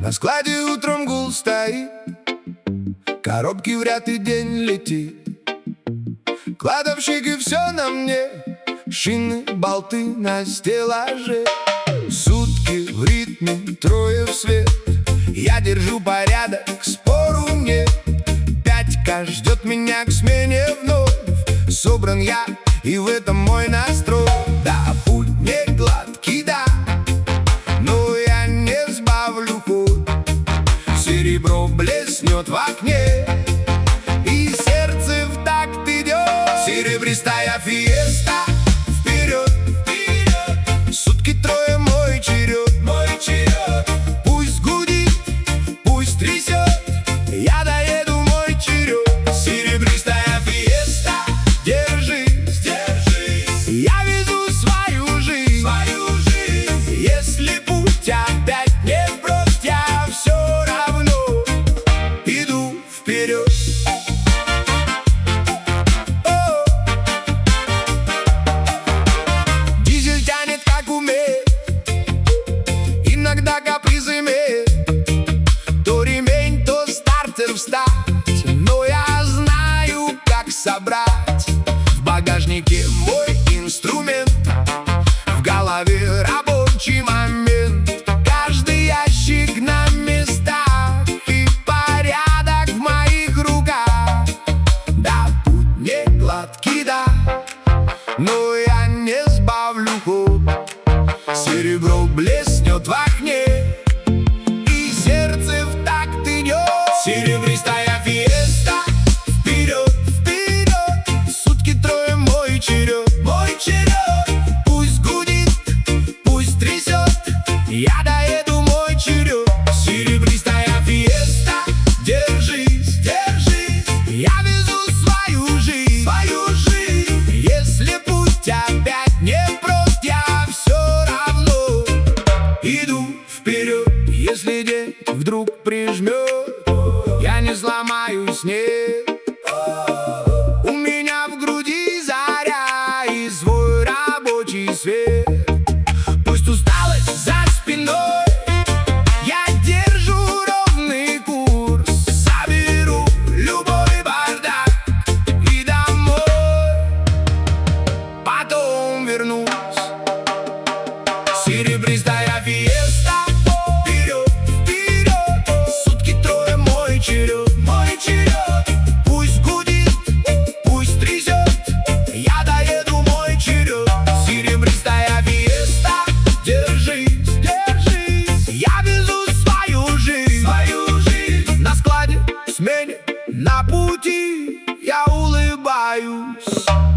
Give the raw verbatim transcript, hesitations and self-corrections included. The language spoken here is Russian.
На складе утром гул стоит, коробки в ряд и день летит. Кладовщик и все на мне, шины, болты на стеллаже. Сутки в ритме, трое в свет, я держу порядок, спору нет. Пятька ждет меня к смене вновь. Собран я, и в этом мой настрой. Да, путь не гладкий, да, но я не сбавлю ход. Серебро блеснет в окне, и сердце в такт идет. Серебристая фиеста, вперед, вперед. Сутки трое, мой черед, мой черед. Пусть гудит, пусть трясет, я доеду, мой черед. Серебристая фиеста, держись, держись. Я везу свою жизнь, свою жизнь. Если путь опять не прост, я все равно иду вперед. Дизель тянет, как умеет, иногда каприз имеет. То ремень, то стартер встать, но я знаю, как собрать. В багажнике мой инструмент, в голове рабочий момент. Каждый ящик на местах, и порядок в моих руках. Да, путь не гладкий, да, но я не сбавлю ход. Серебро блеснет в окне, и сердце в такт идет. Серебристая фиеста, вперед, вперед. Сутки трое, мой черед, мой черед. Пусть гудит, пусть трясет, я доеду, мой черед. Серебристая фиеста, держись, держись. Я везу свою жизнь, свою жизнь. Если путь опять не прост, я все равно иду вперед. Если день вдруг прижмет, я не сломаюсь, нет. У меня в груди заря и свой рабочий свет. Пусть усталость за спиной, я держу ровный курс. Соберу любой бардак и домой потом вернусь. Серебристая фиеста, вперед, вперед. Сутки трое, мой черед, мой черед. Пусть гудит, пусть трясет, я доеду, мой черед. Серебристая фиеста, держись, держись. Я везу свою жизнь, свою жизнь. На складе, в смене, на пути я улыбаюсь.